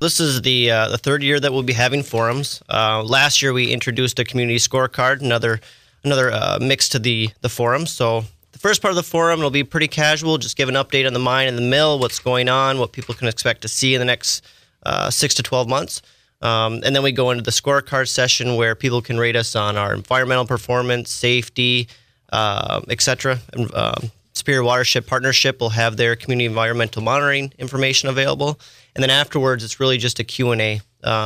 This is the third year that we'll be having forums. Last year we introduced a community scorecard, another mix to the forum. So the first part of the forum will be pretty casual, just give an update on the mine and the mill, what's going on, what people can expect to see in the next 6 to 12 months. And then we go into the scorecard session where people can rate us on our environmental performance, safety, etc. Superior Watershed Partnership will have their community environmental monitoring information available. And then afterwards, it's really just a Q&A.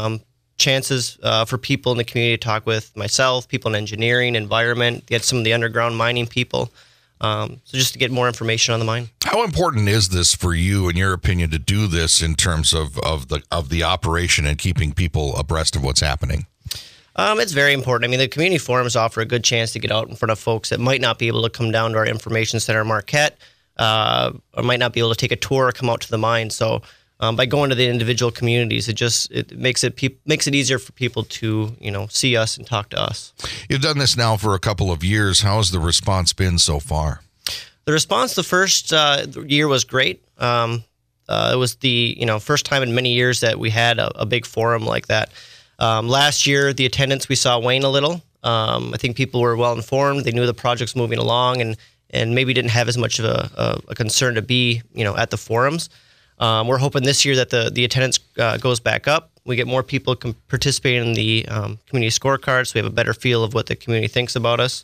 Chances for people in the community to talk with myself, people in engineering, environment, get some of the underground mining people. So just to get more information on the mine. How important is this for you, in your opinion, to do this in terms of the operation and keeping people abreast of what's happening? It's very important. I mean, the community forums offer a good chance to get out in front of folks that might not be able to come down to our information center in Marquette, or might not be able to take a tour or come out to the mine. So by going to the individual communities, it makes it easier for people to see us and talk to us. You've done this now for a couple of years. How has the response been so far? The response the first year was great. It was the first time in many years that we had a big forum like that. Last year, the attendance we saw wane a little. I think people were well informed. They knew the project's moving along, and maybe didn't have as much of a concern to be at the forums. We're hoping this year that the attendance goes back up. We get more people participating in the community scorecard, so we have a better feel of what the community thinks about us.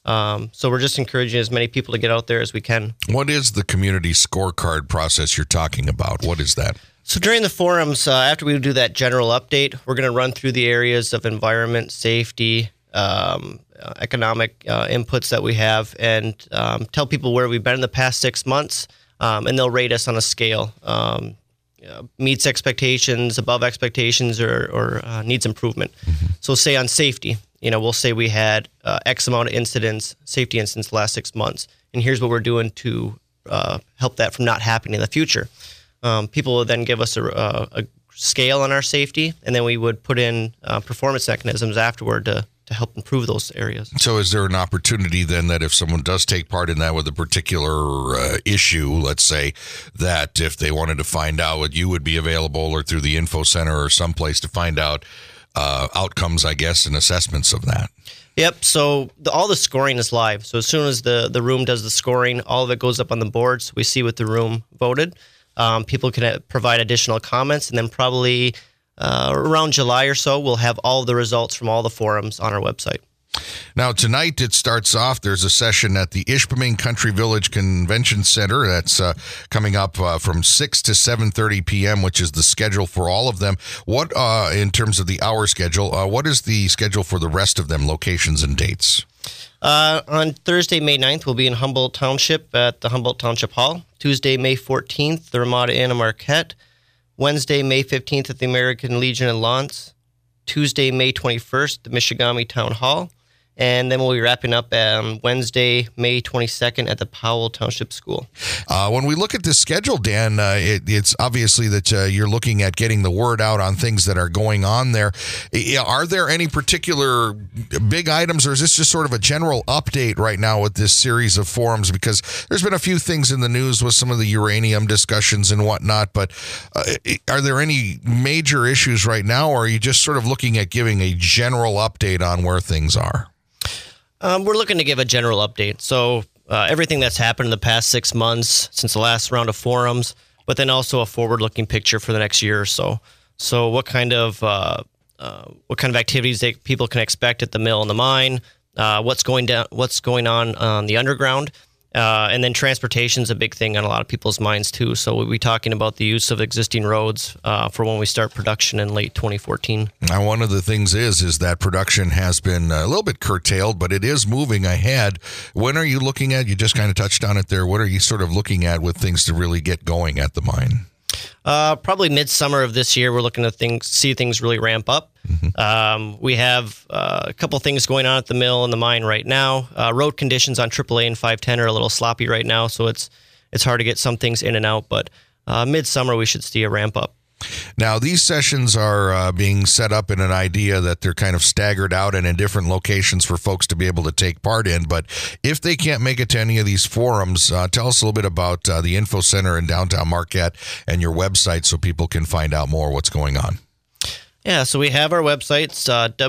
So we're just encouraging as many people to get out there as we can. What is the community scorecard process you're talking about? What is that? So during the forums, after we do that general update, we're going to run through the areas of environment, safety, economic inputs that we have, and tell people where we've been in the past 6 months, and they'll rate us on a scale. Meets expectations, above expectations, or needs improvement. Mm-hmm. So say on safety, we'll say we had X amount of safety incidents the last 6 months, and here's what we're doing to help that from not happening in the future. People will then give us a scale on our safety, and then we would put in performance mechanisms afterward to help improve those areas. So is there an opportunity then that if someone does take part in that with a particular issue, let's say, that if they wanted to find out, you would be available or through the info center or someplace to find out outcomes, I guess, and assessments of that? Yep. So all the scoring is live. So as soon as the room does the scoring, all of it goes up on the boards. We see what the room voted. People can provide additional comments, and then probably around July or so, we'll have all of the results from all the forums on our website. Now, tonight it starts off. There's a session at the Ishpeming Country Village Convention Center that's coming up from 6 to 7:30 p.m., which is the schedule for all of them. What, in terms of the hour schedule, what is the schedule for the rest of them, locations and dates? On Thursday, May 9th, we'll be in Humboldt Township at the Humboldt Township Hall. Tuesday, May 14th, the Ramada Inn in Marquette. Wednesday, May 15th at the American Legion in Lawrence. Tuesday, May 21st, the Michigami Town Hall. And then we'll be wrapping up Wednesday, May 22nd at the Powell Township School. When we look at this schedule, Dan, it's obviously that you're looking at getting the word out on things that are going on there. Are there any particular big items, or is this just sort of a general update right now with this series of forums? Because there's been a few things in the news with some of the uranium discussions and whatnot, but are there any major issues right now, or are you just sort of looking at giving a general update on where things are? We're looking to give a general update. So everything that's happened in the past 6 months since the last round of forums, but then also a forward-looking picture for the next year or so. So what kind of activities people can expect at the mill and the mine, what's going on the underground, and then transportation is a big thing on a lot of people's minds too. So we'll be talking about the use of existing roads for when we start production in late 2014. Now, one of the things is that production has been a little bit curtailed, but it is moving ahead. When are you looking at? You just kind of touched on it there. What are you sort of looking at with things to really get going at the mine? Probably midsummer of this year, we're looking to see things really ramp up. Mm-hmm. We have a couple things going on at the mill and the mine right now. Road conditions on AAA and 510 are a little sloppy right now, so it's hard to get some things in and out. But midsummer, we should see a ramp up. Now, these sessions are being set up in an idea that they're kind of staggered out and in different locations for folks to be able to take part in. But if they can't make it to any of these forums, tell us a little bit about the Info Center in downtown Marquette and your website so people can find out more what's going on. Yeah, so we have our websites,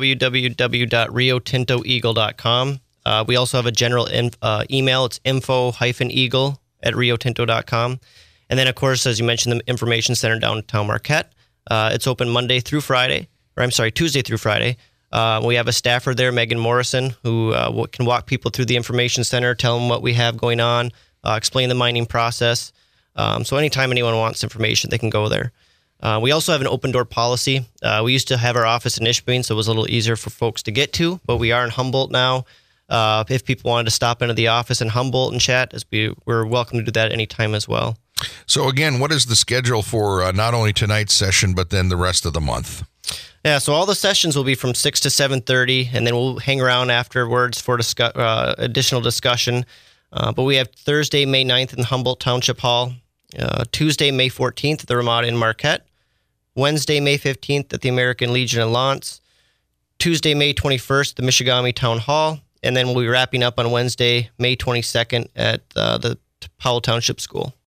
www.riotintoeagle.com. We also have a general email. It's info-eagle@riotinto.com. And then, of course, as you mentioned, the Information Center downtown Marquette. It's open Tuesday through Friday. We have a staffer there, Megan Morrison, who can walk people through the Information Center, tell them what we have going on, explain the mining process. So anytime anyone wants information, they can go there. We also have an open door policy. We used to have our office in Ishpeming, so it was a little easier for folks to get to, but we are in Humboldt now. If people wanted to stop into the office in Humboldt and chat, we're welcome to do that anytime as well. So again, what is the schedule for not only tonight's session, but then the rest of the month? Yeah, so all the sessions will be from 6 to 7:30, and then we'll hang around afterwards for additional discussion. But we have Thursday, May 9th in Humboldt Township Hall, Tuesday, May 14th at the Ramada in Marquette, Wednesday, May 15th at the American Legion in Lawrence, Tuesday, May 21st at the Michigamme Town Hall, and then we'll be wrapping up on Wednesday, May 22nd at the Powell Township School.